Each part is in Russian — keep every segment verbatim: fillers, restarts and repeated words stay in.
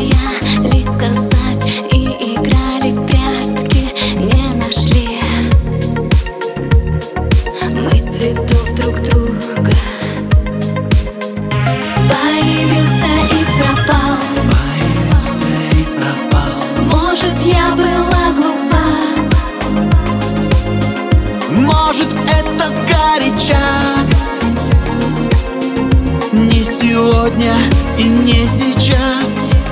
боялись сказать и играли в прятки, не нашли мы следов друг друга. Появился и пропал, появился и пропал. Может, я была глупа, может, это сгоряча. Не сегодня и не сейчас.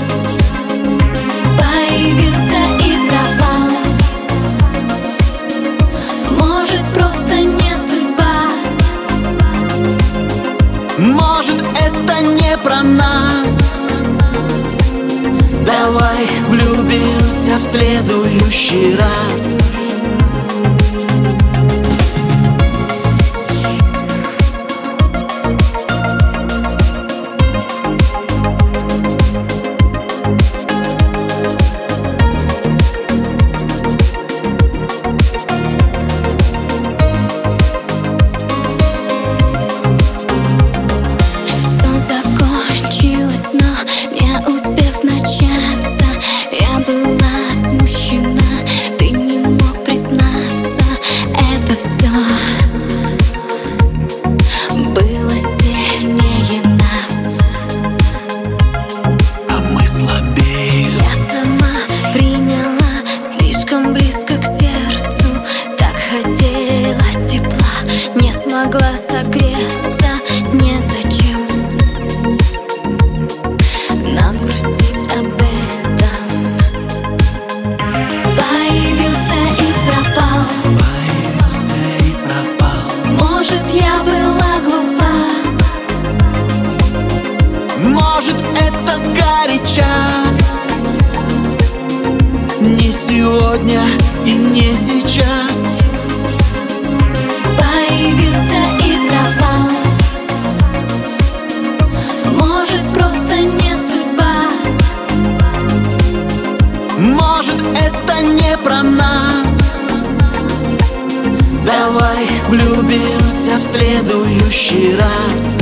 появился и пропал. Может, просто не судьба, может, это не про нас. Давай влюбимся в следующий раз. но не успев начаться, я была смущена, ты не мог признаться. Это все было сильнее нас, а мы слабее. Я сама приняла слишком близко к сердцу, так хотела тепла, не смогла согреться. Незачем нам грустить об этом. Появился и пропал, появился и пропал. может, я была глупа, может, это сгоряча. Не сегодня и не сейчас. появился и пропал. Может, просто не судьба, может, это не про нас. Давай влюбимся в следующий раз.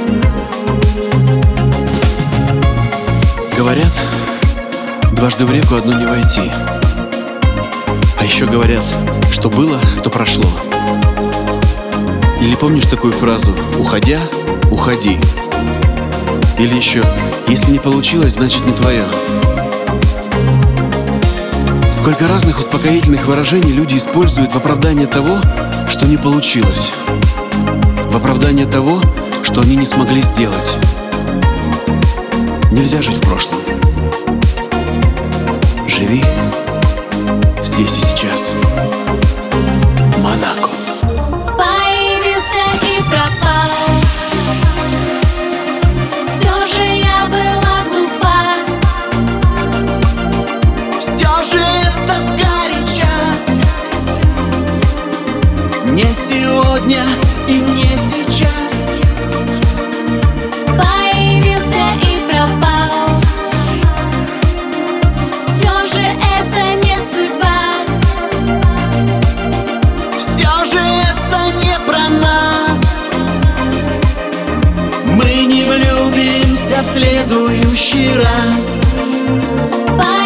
Говорят, дважды в реку одну не войти. А еще говорят, что было, то прошло. Или помнишь такую фразу: уходя, уходи. Или еще: если не получилось, значит не твое. Сколько разных успокоительных выражений люди используют в оправдание того, что не получилось, в оправдание того, что они не смогли сделать. Нельзя жить в прошлом. Живи здесь и сейчас. Монако. появился и пропал. Все же я была глупа, Все же это сгоряча. Не сегодня и не сейчас. появился и пропал. Все же это не судьба, Все же это не про нас. Мы не влюбимся в следующий раз. появился